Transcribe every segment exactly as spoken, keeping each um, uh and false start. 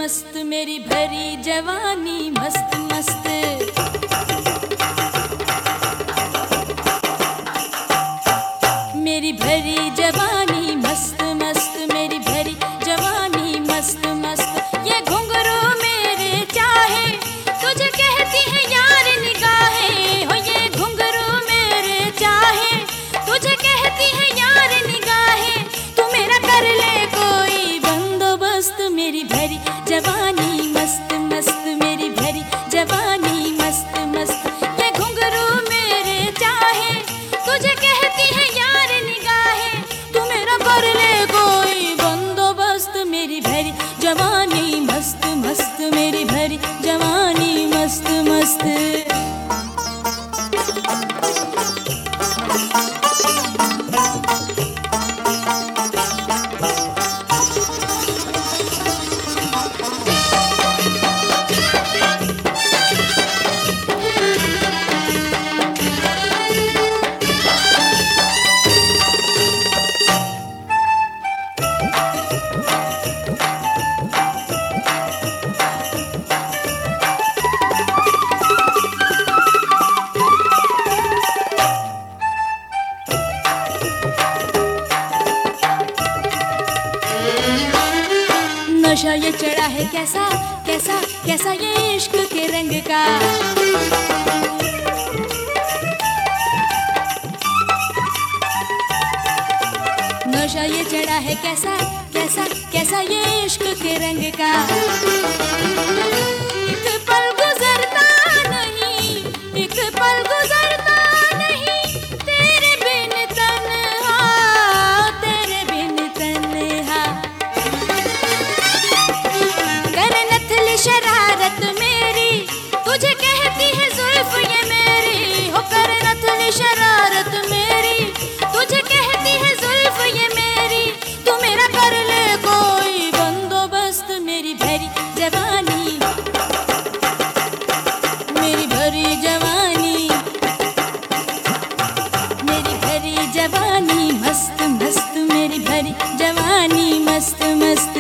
मस्त मेरी भरी जवानी मस्त मस्त। मेरी भरी जवानी मस्त मस्त, मेरी भरी जवानी मस्त मस्त। ये घुंघरू मेरे चाहे तुझे कहती है यार निगाहें हो। ये घुंघरू मेरे चाहे तुझे कहती है यार निगाहें। तू मेरा कर ले कोई बंदोबस्त। मेरी भरी जवानी मस्त मस्त, मेरी भरी जवानी मस्त मस्त। ये घुंघरू मेरे चाहे तुझे कहती है यार निगाहें। तू मेरा कर ले कोई बंदोबस्त। मेरी भरी जवानी मस्त मस्त, मेरी भरी जवानी मस्त मस्त। नशा ये चढ़ा है कैसा कैसा कैसा ये इश्क के रंग का। नशा ये चढ़ा है कैसा कैसा कैसा ये इश्क के रंग का। एक पल गुजरता नहीं, एक पल गुजरता नहीं तेरे बिन तन्हा, तेरे बिन तन्हा। शरारत मेरी तुझे कहती है जुल्फ ये मेरी हो। कर नथली शरारत मेरी तुझे कहती है जुल्फ ये मेरी। तू मेरा कर ले कोई बंदोबस्त। मेरी भरी जवानी, मेरी भरी जवानी, मेरी भरी जवानी मस्त मस्त, मेरी भरी जवानी मस्त मस्त।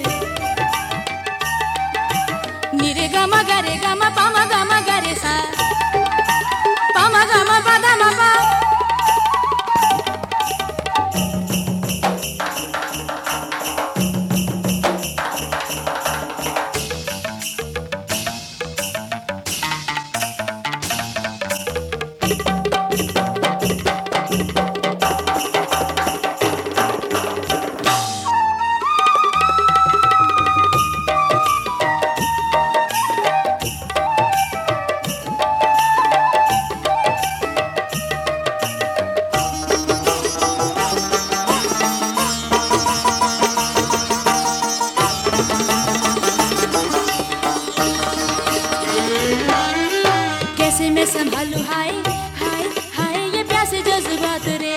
निरे गमा गरे गमा पामा गमा गरे सा पामा गमा पादा मा पा। कैसे मैं संभालूं हाय हाय हाय ये प्यासे जज्बात रे।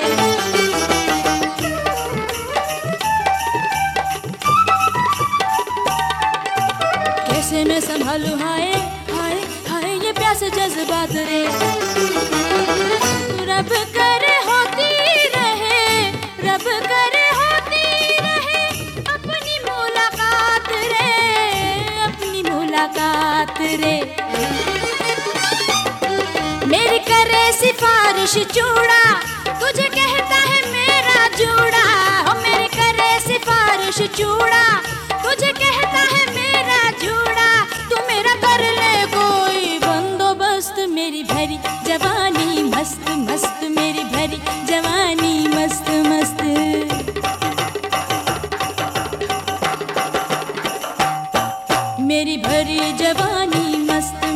कैसे मैं संभालूं हाय हाय हाय ये प्यासे जज्बात रे। रब करे होती रहे, रब करे होती रहे अपनी मुलाकात रे, अपनी मुलाकात रे। मेरी करे सिफारिश चूड़ा तुझे कहता है मेरा जूड़ा हो। मेरी करे सिफारिश चूड़ा तुझे कहता है मेरा जूड़ा। तू मेरा कर ले कोई बंदोबस्त। मेरी भरी जवानी मस्त मस्त, मेरी भरी जवानी मस्त मस्त। मेरी भरी जवानी मस्त